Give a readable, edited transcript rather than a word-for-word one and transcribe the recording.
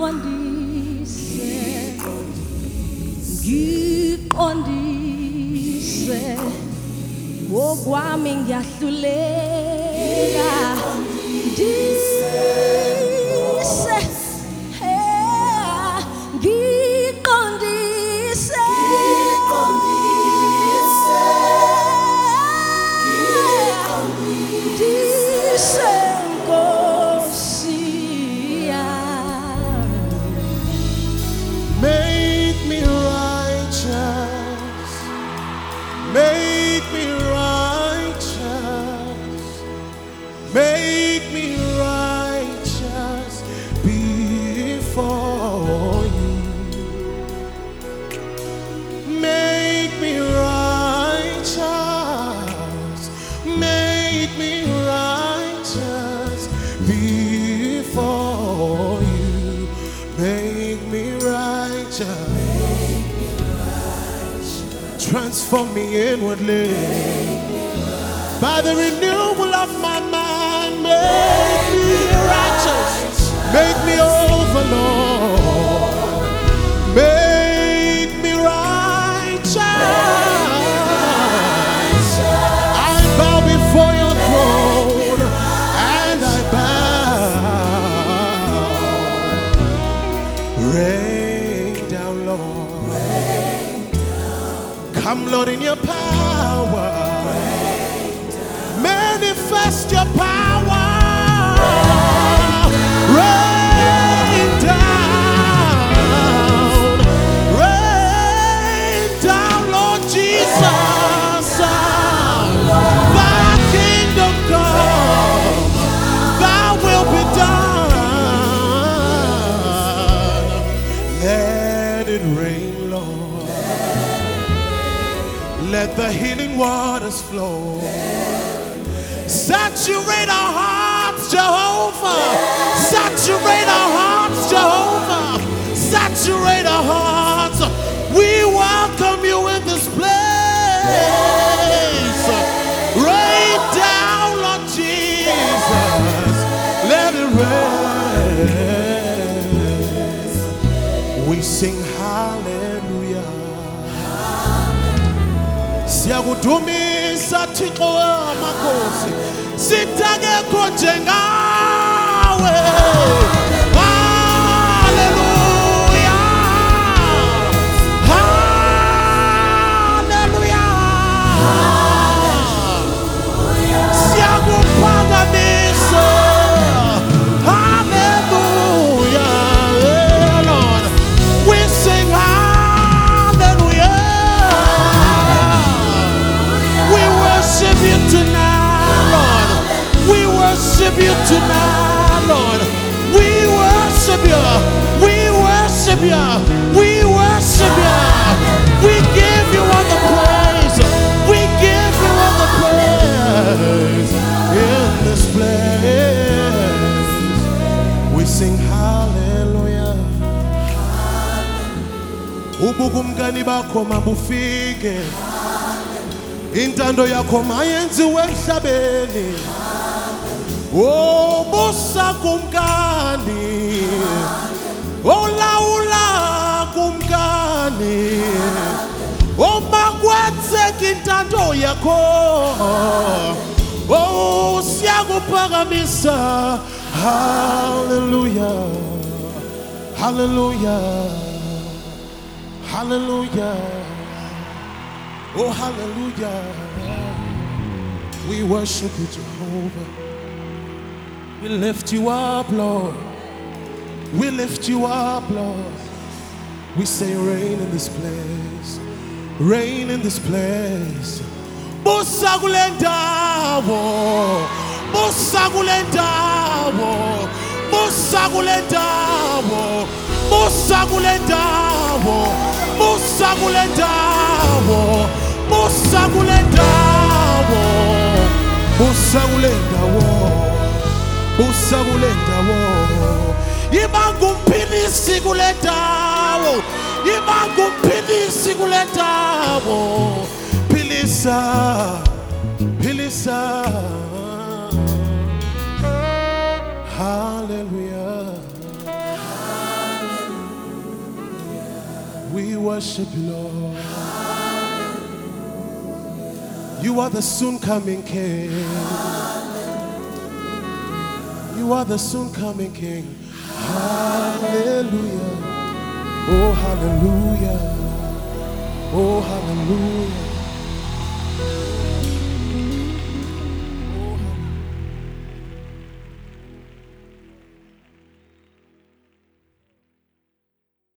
ngiqondise ngokwami ngiyahluleka ngise ngiqondise Nkosi make me righteous, make me righteous, make me righteous before you. Make me righteous, make me righteous before you. Make me righteous. Transform me inwardly by the renewal of my mind. Make me righteous. Make me over, Lord. Make me righteous. I bow before your throne and I bow. Rain down, Lord. Come, Lord, in your power. Manifest your power. Rain down, Lord Jesus. Thy kingdom come, thy will be done. Let it rain, Lord. Let the healing waters flow. Saturate our hearts, Jehovah. Saturate our hearts, Jehovah. Saturate our hearts. We welcome you in this place. Rain down, Lord Jesus. Let it rain. We sing hallelujah. Siyakudumisa Thixo wamakhosi, sitakekho njengawe. Hallelujah, hallelujah. Siyakuphakamisa. Hallelujah, Lord. We sing hallelujah. We worship you tonight, Lord. We worship you tonight, Lord. We worship you. We worship you. We worship you. We give you all the praise. We give you all the praise. In this place, we sing hallelujah. Ubukumkani bakho mabufike. Intando yakho mayenziwe emhlabeni. Oh, busa kumkani. Oh, laula kumkani. Oh, makwenzeka intando yakho. Oh, siyakuphakamisa. Hallelujah. Hallelujah. Hallelujah. Oh, hallelujah. We worship you, Jehovah. We lift you up, Lord. We lift you up, Lord. We say rain in this place. Rain in this place. Busa kule ndawo. Busa kule ndawo. Busa kule ndawo. Busa kule ndawo. Busa kule ndawo. Busa kule ndawo. Busa kule ndawo. Busa kule ndawo. Ibangumpilisi kule ndawo. Ibangumpilisi kule ndawo. Pilisa. Pilisa. Hallelujah. worship you, Lord. You are the soon coming King. You are the soon coming King. Hallelujah. Oh, hallelujah. Oh, hallelujah.